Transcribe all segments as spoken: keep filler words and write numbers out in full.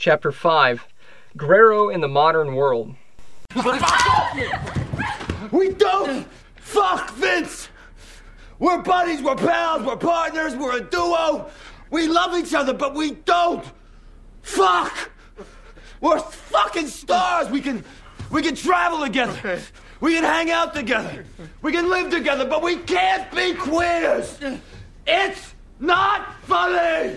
Chapter five, Guerrero in the Modern World. We don't fuck Vince! We're buddies, we're pals, we're partners, we're a duo. We love each other, but we don't fuck! We're fucking stars! We can, we can travel together. We can hang out together. We can live together, but we can't be queers! It's not funny!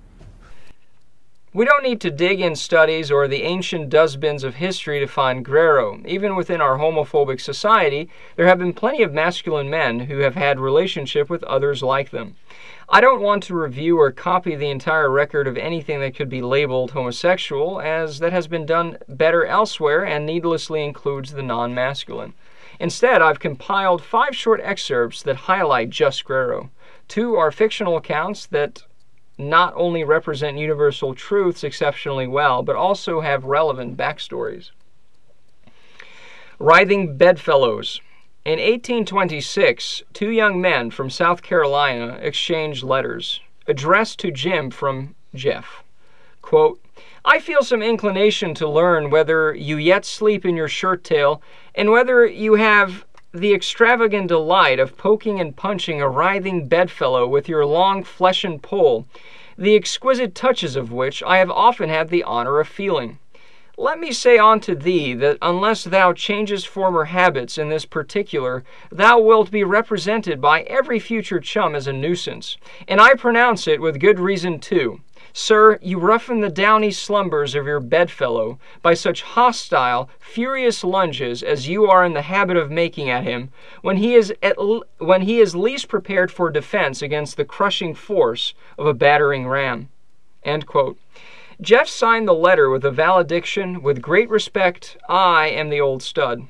We don't need to dig in studies or the ancient dustbins of history to find Guerrero. Even within our homophobic society, there have been plenty of masculine men who have had relationship with others like them. I don't want to review or copy the entire record of anything that could be labeled homosexual, as that has been done better elsewhere and needlessly includes the non-masculine. Instead, I've compiled five short excerpts that highlight just Guerrero. Two are fictional accounts that not only represent universal truths exceptionally well, but also have relevant backstories. Writhing Bedfellows. In eighteen twenty-six, two young men from South Carolina exchanged letters, addressed to Jim from Jeff. Quote, I feel some inclination to learn whether you yet sleep in your shirt tail, and whether you have the extravagant delight of poking and punching a writhing bedfellow with your long fleshen pole, the exquisite touches of which I have often had the honor of feeling. Let me say unto thee that unless thou changest former habits in this particular, thou wilt be represented by every future chum as a nuisance, and I pronounce it with good reason too. Sir, you roughen the downy slumbers of your bedfellow by such hostile, furious lunges as you are in the habit of making at him when he is at l- when he is least prepared for defense against the crushing force of a battering ram. End quote. Jeff signed the letter with a valediction, with great respect, I am the old stud.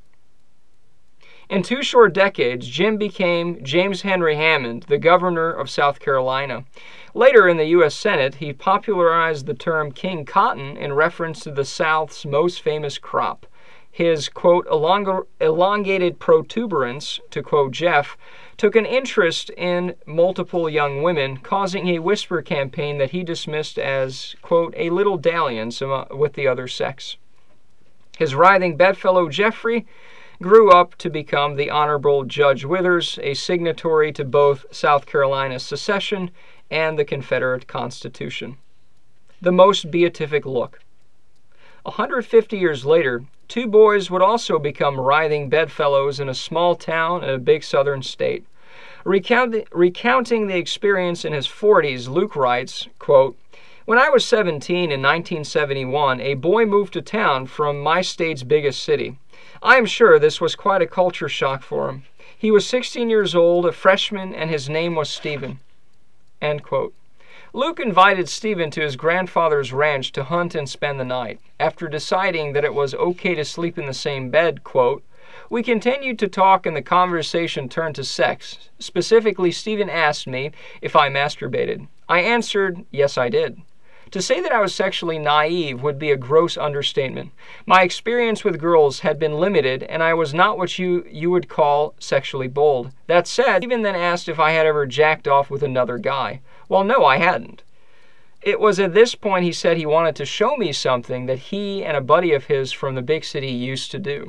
In two short decades, Jim became James Henry Hammond, the governor of South Carolina. Later in the U S Senate, he popularized the term King Cotton in reference to the South's most famous crop. His, quote, elong- elongated protuberance, to quote Jeff, took an interest in multiple young women, causing a whisper campaign that he dismissed as, quote, a little dalliance with the other sex. His writhing bedfellow Jeffrey grew up to become the Honorable Judge Withers, a signatory to both South Carolina's secession and the Confederate Constitution. The most beatific look. one hundred fifty years later, two boys would also become writhing bedfellows in a small town in a big southern state. Recount, recounting the experience in his forties, Luke writes, quote, when I was seventeen in nineteen seventy-one, a boy moved to town from my state's biggest city. I am sure this was quite a culture shock for him. He was sixteen years old, a freshman, and his name was Stephen. End quote. Luke invited Stephen to his grandfather's ranch to hunt and spend the night. After deciding that it was okay to sleep in the same bed, quote, we continued to talk and the conversation turned to sex. Specifically, Stephen asked me if I masturbated. I answered, yes, I did. To say that I was sexually naive would be a gross understatement. My experience with girls had been limited, and I was not what you, you would call sexually bold. That said, Stephen then asked if I had ever jacked off with another guy. Well, no, I hadn't. It was at this point he said he wanted to show me something that he and a buddy of his from the big city used to do.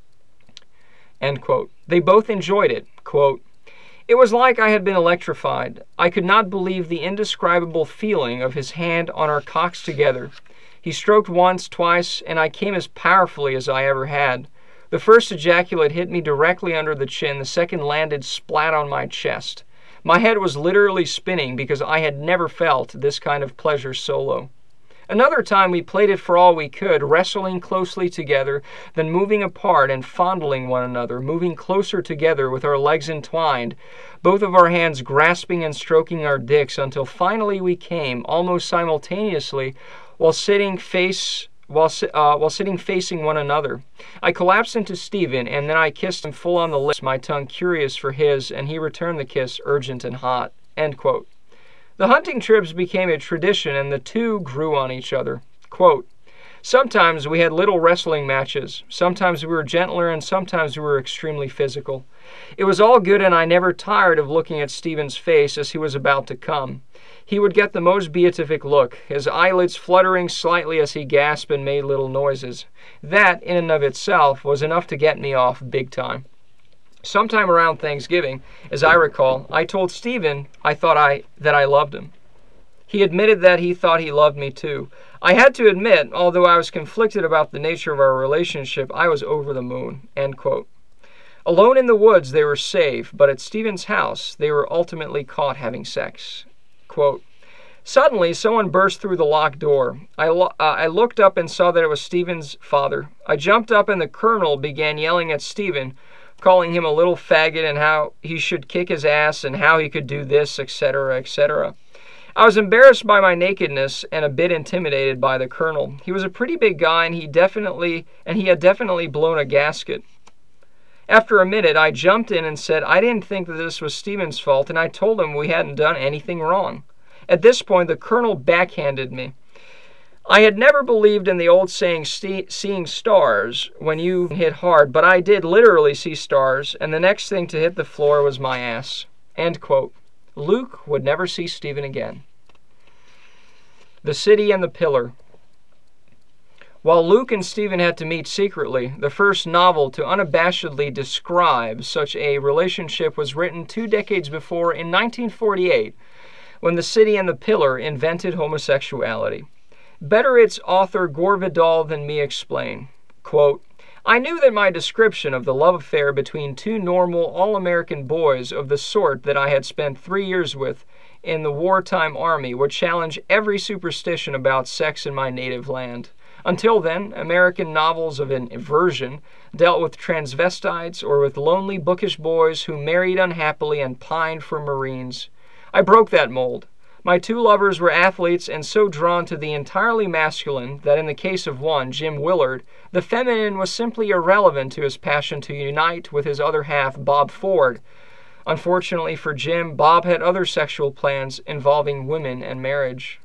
End quote. They both enjoyed it. Quote, it was like I had been electrified. I could not believe the indescribable feeling of his hand on our cocks together. He stroked once, twice, and I came as powerfully as I ever had. The first ejaculate hit me directly under the chin. The second landed splat on my chest. My head was literally spinning because I had never felt this kind of pleasure solo. Another time we played it for all we could, wrestling closely together, then moving apart and fondling one another, moving closer together with our legs entwined, both of our hands grasping and stroking our dicks until finally we came, almost simultaneously, while sitting face while uh, while sitting facing one another. I collapsed into Stephen, and then I kissed him full on the lips, my tongue curious for his, and he returned the kiss urgent and hot. End quote. The hunting trips became a tradition, and the two grew on each other. Quote, sometimes we had little wrestling matches. Sometimes we were gentler, and sometimes we were extremely physical. It was all good, and I never tired of looking at Stephen's face as he was about to come. he would get the most beatific look, his eyelids fluttering slightly as he gasped and made little noises. That, in and of itself, was enough to get me off big time. Sometime around Thanksgiving, as I recall, I told Stephen I thought I that I loved him. He admitted that he thought he loved me too. I had to admit, although I was conflicted about the nature of our relationship, I was over the moon." End quote. Alone in the woods, they were safe, but at Stephen's house, they were ultimately caught having sex. Quote, "Suddenly, someone burst through the locked door. I, lo- uh, I looked up and saw that it was Stephen's father. I jumped up and the colonel began yelling at Stephen, calling him a little faggot and how he should kick his ass and how he could do this, et cetera, et cetera. I was embarrassed by my nakedness and a bit intimidated by the colonel. He was a pretty big guy and he definitely and he had definitely blown a gasket. After a minute, I jumped in and said I didn't think that this was Stephen's fault, and I told him we hadn't done anything wrong. At this point, the colonel backhanded me. I had never believed in the old saying, seeing stars when you hit hard, but I did literally see stars, and the next thing to hit the floor was my ass." End quote. Luke would never see Stephen again. The City and the Pillar. While Luke and Stephen had to meet secretly, the first novel to unabashedly describe such a relationship was written two decades before in nineteen forty-eight, when The City and the Pillar invented homosexuality. Better its author Gore Vidal than me explain. Quote, "I knew that my description of the love affair between two normal, all-American boys of the sort that I had spent three years with in the wartime army would challenge every superstition about sex in my native land. Until then, American novels of an inversion dealt with transvestites or with lonely, bookish boys who married unhappily and pined for Marines. I broke that mold. My two lovers were athletes and so drawn to the entirely masculine that in the case of one, Jim Willard, the feminine was simply irrelevant to his passion to unite with his other half, Bob Ford. Unfortunately for Jim, Bob had other sexual plans involving women and marriage."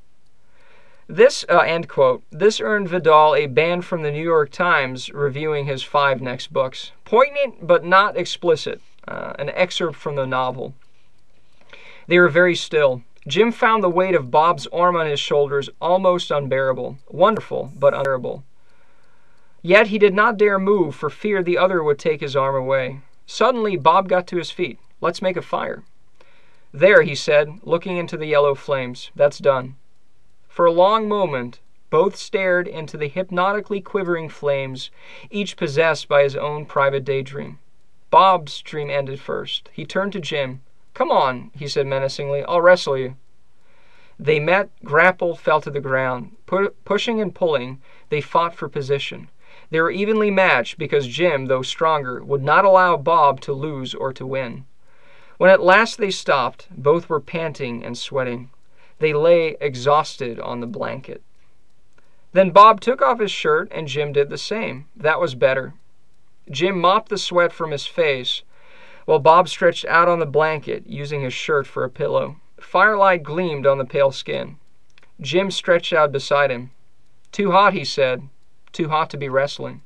This, uh, end quote, this earned Vidal a ban from the New York Times reviewing his five next books. Poignant but not explicit. Uh, an excerpt from the novel. "They were very still. Jim found the weight of Bob's arm on his shoulders almost unbearable. Wonderful, but unbearable. Yet he did not dare move for fear the other would take his arm away. Suddenly, Bob got to his feet. 'Let's make a fire.' 'There,' he said, looking into the yellow flames. 'That's done.' For a long moment, both stared into the hypnotically quivering flames, each possessed by his own private daydream. Bob's dream ended first. He turned to Jim. 'Come on,' he said menacingly. 'I'll wrestle you.' They met, grappled, fell to the ground. Pu- pushing and pulling, they fought for position. They were evenly matched because Jim, though stronger, would not allow Bob to lose or to win. When at last they stopped, both were panting and sweating. They lay exhausted on the blanket. Then Bob took off his shirt and Jim did the same. That was better. Jim mopped the sweat from his face, while Bob stretched out on the blanket, using his shirt for a pillow. Firelight gleamed on the pale skin. Jim stretched out beside him. 'Too hot,' he said. 'Too hot to be wrestling.'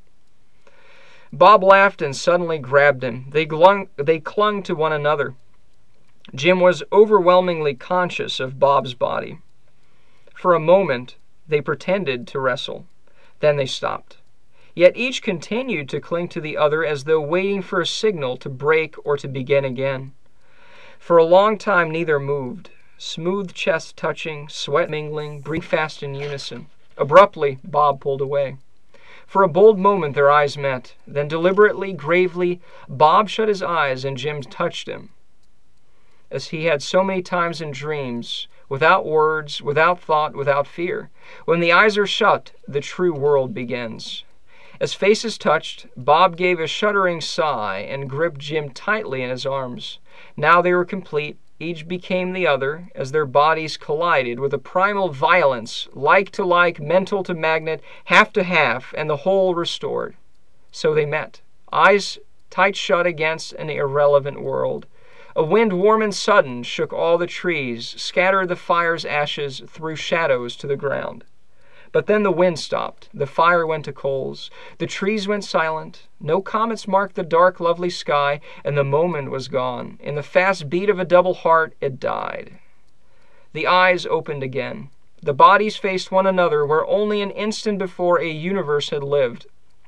Bob laughed and suddenly grabbed him. They clung, they clung to one another. Jim was overwhelmingly conscious of Bob's body. For a moment, they pretended to wrestle. Then they stopped. Yet each continued to cling to the other as though waiting for a signal to break or to begin again. For a long time, neither moved. Smooth chests touching, sweat mingling, breathing fast in unison. Abruptly, Bob pulled away. For a bold moment, their eyes met. Then deliberately, gravely, Bob shut his eyes and Jim touched him, as he had so many times in dreams, without words, without thought, without fear. When the eyes are shut, the true world begins. As faces touched, Bob gave a shuddering sigh and gripped Jim tightly in his arms. Now they were complete. Each became the other as their bodies collided with a primal violence, like to like, mental to magnet, half to half, and the whole restored. So they met, eyes tight shut against an irrelevant world. A wind warm and sudden shook all the trees, scattered the fire's ashes, threw shadows to the ground. But then the wind stopped, the fire went to coals, the trees went silent, no comets marked the dark, lovely sky, and the moment was gone. In the fast beat of a double heart, it died. The eyes opened again. The bodies faced one another where only an instant before a universe had lived.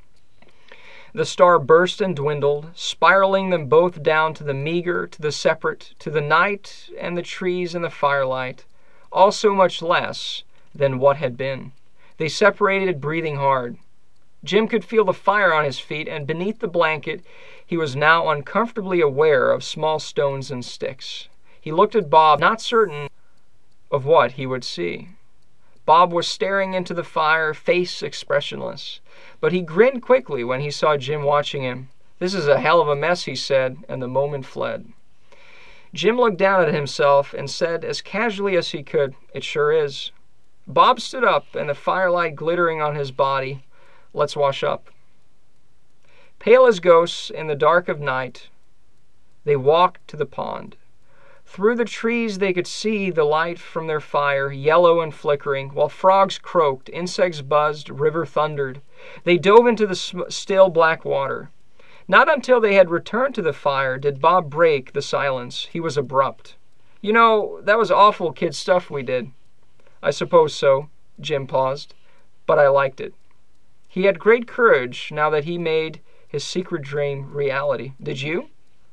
The star burst and dwindled, spiraling them both down to the meager, to the separate, to the night and the trees and the firelight, all so much less than what had been. They separated, breathing hard. Jim could feel the fire on his feet, and beneath the blanket he was now uncomfortably aware of small stones and sticks. He looked at Bob, not certain of what he would see. Bob was staring into the fire, face expressionless. But he grinned quickly when he saw Jim watching him. "This is a hell of a mess," he said, and the moment fled. Jim looked down at himself and said as casually as he could, "It sure is." Bob stood up, and the firelight glittering on his body. "Let's wash up." Pale as ghosts in the dark of night, they walked to the pond. Through the trees they could see the light from their fire, yellow and flickering, while frogs croaked, insects buzzed, river thundered. They dove into the still black water. Not until they had returned to the fire did Bob break the silence. He was abrupt. "You know, that was awful kid stuff we did." "I suppose so," Jim paused, "but I liked it." He had great courage now that he made his secret dream reality. "Did you?"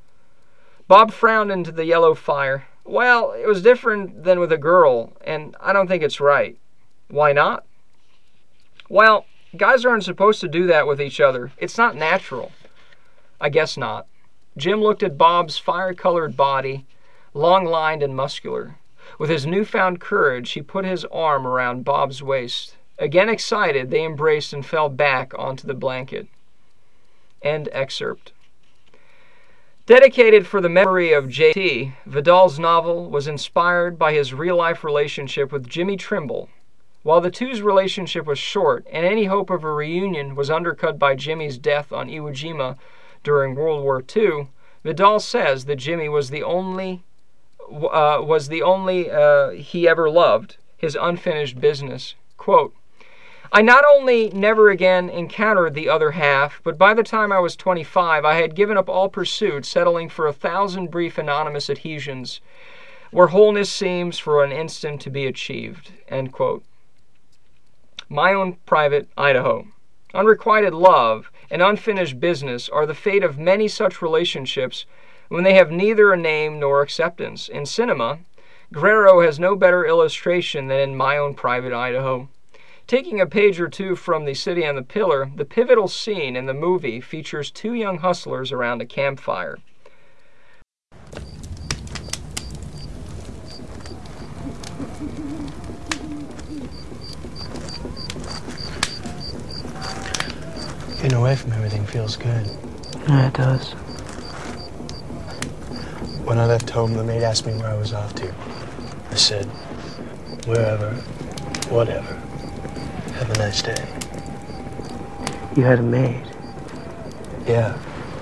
Bob frowned into the yellow fire. "Well, it was different than with a girl, and I don't think it's right." "Why not?" "Well, guys aren't supposed to do that with each other. It's not natural." "I guess not." Jim looked at Bob's fire-colored body, long-lined and muscular. With his newfound courage, he put his arm around Bob's waist. Again excited, they embraced and fell back onto the blanket. End excerpt. Dedicated for the memory of J T, Vidal's novel was inspired by his real-life relationship with Jimmy Trimble. While the two's relationship was short, and any hope of a reunion was undercut by Jimmy's death on Iwo Jima during World War Two, Vidal says that Jimmy was the only uh, was the only uh, he ever loved, his unfinished business. Quote, "I not only never again encountered the other half, but by the time I was twenty-five, I had given up all pursuit, settling for a thousand brief anonymous adhesions, where wholeness seems for an instant to be achieved." End quote. My Own Private Idaho. Unrequited love and unfinished business are the fate of many such relationships when they have neither a name nor acceptance. In cinema, Guerrero has no better illustration than in My Own Private Idaho. Taking a page or two from The City on the Pillar, the pivotal scene in the movie features two young hustlers around a campfire. Getting away from everything feels good. Yeah, it does. When I left home, the maid asked me where I was off to. I said, wherever, whatever. Have a nice day. You had a maid? Yeah.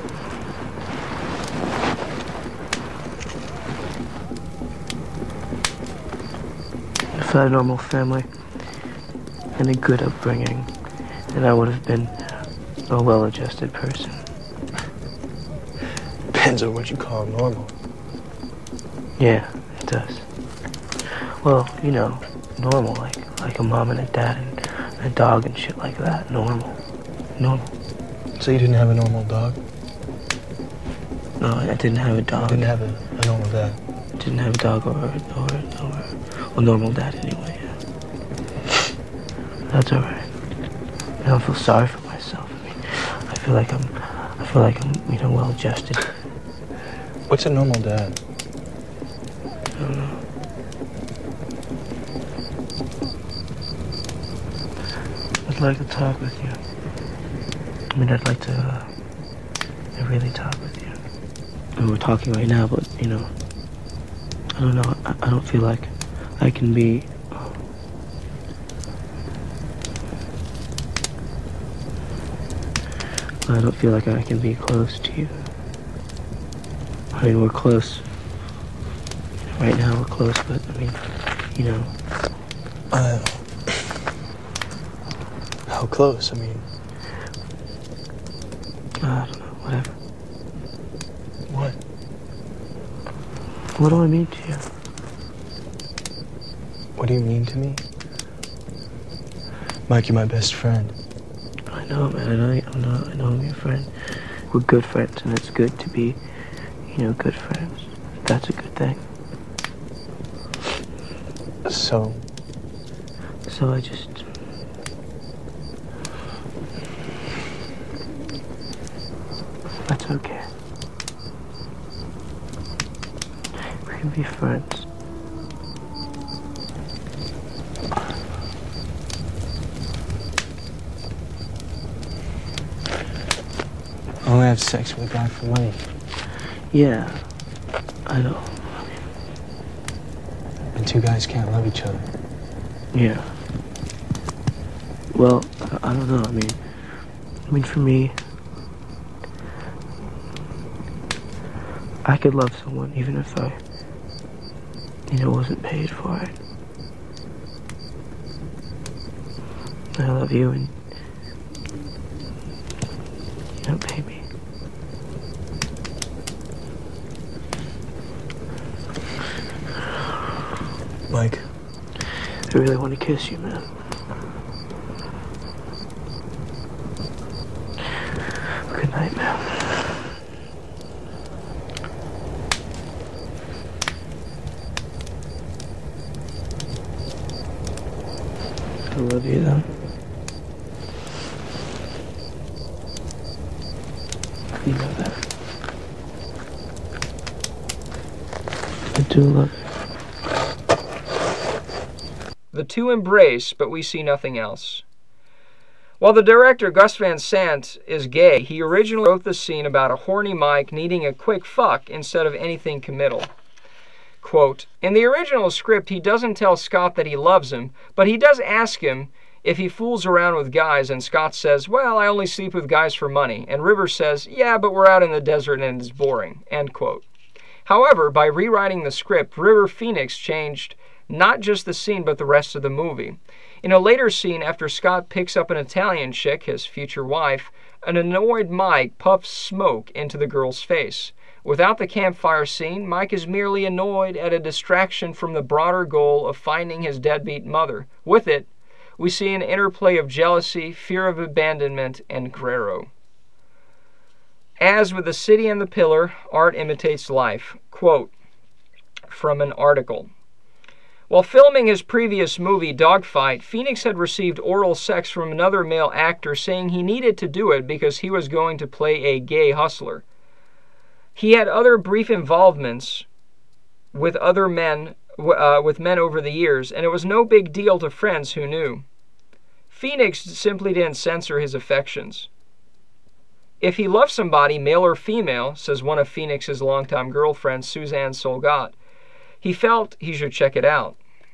If I had a normal family and a good upbringing, then I would have been a well-adjusted person. Depends on what you call normal. Yeah, it does. Well, you know, normal, like like a mom and a dad and a dog and shit like that. Normal. Normal. So you didn't have a normal dog? No, I didn't have a dog. You didn't have a, a normal dad? Didn't have a dog or a, or, a, or a, a normal dad anyway, yeah. That's alright. I don't feel sorry for myself. I mean, I feel like I'm, I feel like I'm, you know, well-adjusted. What's a normal dad? I don't know. I'd like to talk with you. I mean, I'd like to, uh, really talk with you. I mean, we're talking right now, but, you know, I don't know, I, I don't feel like I can be, I don't feel like I can be close to you. I mean, we're close. Right now we're close, but, I mean, you know. Uh, how close? I mean... I don't know, whatever. What? What do I mean to you? What do you mean to me? Mike, you're my best friend. I know, man. I know, I know, I know I'm your friend. We're good friends, and it's good to be, you know, good friends. That's a good thing. So? So I just... That's okay. We can be friends. I only have sex with a guy for money. Yeah, I know. And two guys can't love each other. Yeah. Well, I, I don't know. I mean, I mean, for me, I could love someone even if I, you know, wasn't paid for it. I love you and you don't pay me. Mike. I really want to kiss you, man. Good night, man. I love you, though. You know that. I do love you. The two embrace, but we see nothing else. While the director, Gus Van Sant, is gay, he originally wrote the scene about a horny Mike needing a quick fuck instead of anything committal. Quote, in the original script, he doesn't tell Scott that he loves him, but he does ask him if he fools around with guys, and Scott says, well, I only sleep with guys for money. And Rivers says, yeah, but we're out in the desert and it's boring. End quote. However, by rewriting the script, River Phoenix changed not just the scene, but the rest of the movie. In a later scene, after Scott picks up an Italian chick, his future wife, an annoyed Mike puffs smoke into the girl's face. Without the campfire scene, Mike is merely annoyed at a distraction from the broader goal of finding his deadbeat mother. With it, we see an interplay of jealousy, fear of abandonment, and Guerrero. As with The City and the Pillar, art imitates life. Quote from an article. While filming his previous movie, Dogfight, Phoenix had received oral sex from another male actor saying he needed to do it because he was going to play a gay hustler. He had other brief involvements with other men, uh, with men over the years, and it was no big deal to friends who knew. Phoenix simply didn't censor his affections. If he loved somebody, male or female, says one of Phoenix's longtime girlfriends, Suzanne Solgat, he felt he should check it out.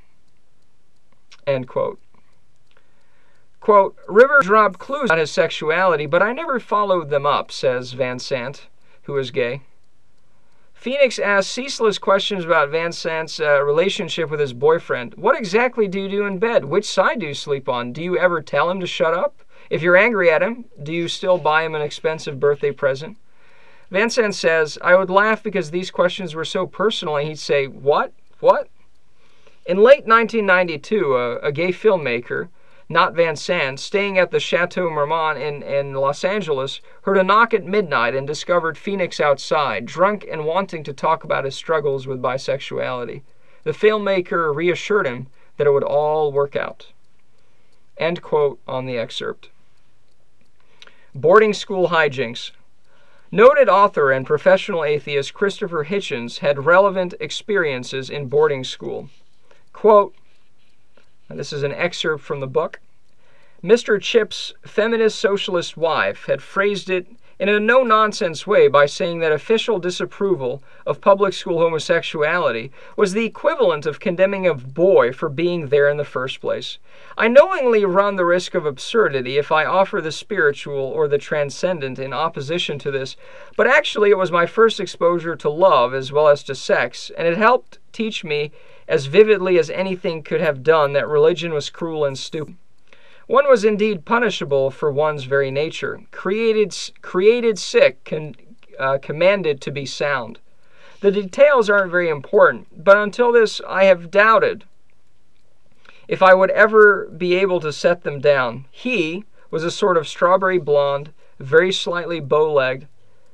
End quote. Quote, River dropped clues about his sexuality, but I never followed them up, says Van Sant, who is gay. Phoenix asks ceaseless questions about Van Sant's uh, relationship with his boyfriend. What exactly do you do in bed? Which side do you sleep on? Do you ever tell him to shut up? If you're angry at him, do you still buy him an expensive birthday present? Van Sant says, I would laugh because these questions were so personal, and he'd say, what? What? In late nineteen ninety-two, a, a gay filmmaker, not Van Sant, staying at the Chateau Marmont in, in Los Angeles, heard a knock at midnight and discovered Phoenix outside, drunk and wanting to talk about his struggles with bisexuality. The filmmaker reassured him that it would all work out. End quote on the excerpt. Boarding school hijinks. Noted author and professional atheist Christopher Hitchens had relevant experiences in boarding school. Quote, and this is an excerpt from the book, Mister Chip's feminist socialist wife had phrased it in a no-nonsense way by saying that official disapproval of public school homosexuality was the equivalent of condemning a boy for being there in the first place. I knowingly run the risk of absurdity if I offer the spiritual or the transcendent in opposition to this, but actually it was my first exposure to love as well as to sex, and it helped teach me as vividly as anything could have done that religion was cruel and stupid. One was indeed punishable for one's very nature, created, created sick, con, uh, commanded to be sound. The details aren't very important, but until this I have doubted if I would ever be able to set them down. He was a sort of strawberry blonde, very slightly bow-legged,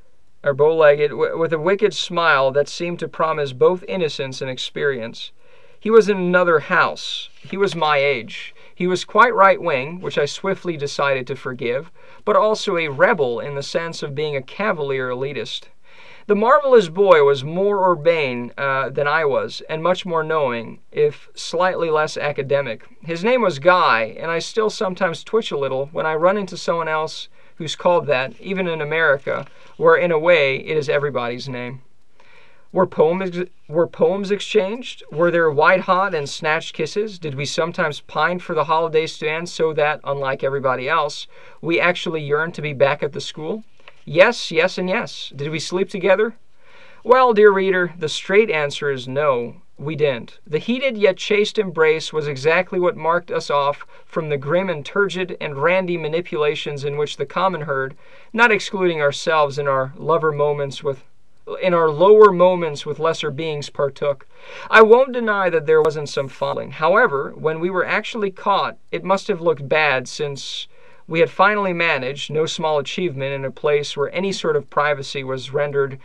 or bow-legged, w- with a wicked smile that seemed to promise both innocence and experience. He was in another house. He was my age. He was quite right-wing, which I swiftly decided to forgive, but also a rebel in the sense of being a cavalier elitist. The marvelous boy was more urbane uh, than I was, and much more knowing, if slightly less academic. His name was Guy, and I still sometimes twitch a little when I run into someone else who's called that, even in America, where in a way it is everybody's name. Were poems, were poems exchanged? Were there white-hot and snatched kisses? Did we sometimes pine for the holidays to end so that, unlike everybody else, we actually yearned to be back at the school? Yes, yes, and yes. Did we sleep together? Well, dear reader, the straight answer is no, we didn't. The heated yet chaste embrace was exactly what marked us off from the grim and turgid and randy manipulations in which the common herd, not excluding ourselves in our lover moments with in our lower moments with lesser beings, partook. I won't deny that there wasn't some fondling. However, when we were actually caught, it must have looked bad, since we had finally managed, no small achievement in a place where any sort of privacy was rendered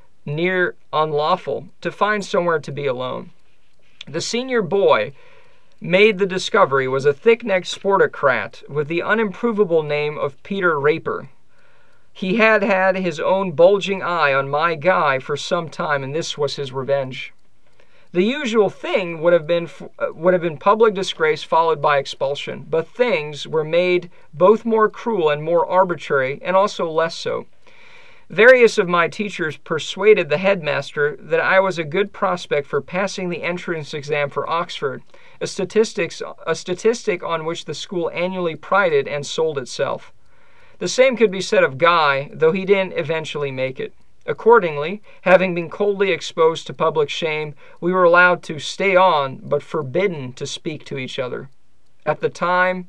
near unlawful, to find somewhere to be alone. The senior boy made the discovery was a thick-necked sportocrat with the unimprovable name of Peter Raper. He had had his own bulging eye on my Guy for some time, and this was his revenge. The usual thing would have been would have been public disgrace followed by expulsion, but things were made both more cruel and more arbitrary, and also less so. Various of my teachers persuaded the headmaster that I was a good prospect for passing the entrance exam for Oxford, a statistics a statistic on which the school annually prided and sold itself. The same could be said of Guy, though he didn't eventually make it. Accordingly, having been coldly exposed to public shame, we were allowed to stay on, but forbidden to speak to each other. At the time,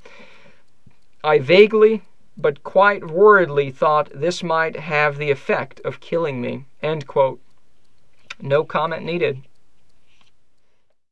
I vaguely, but quite worriedly, thought this might have the effect of killing me." End quote. No comment needed.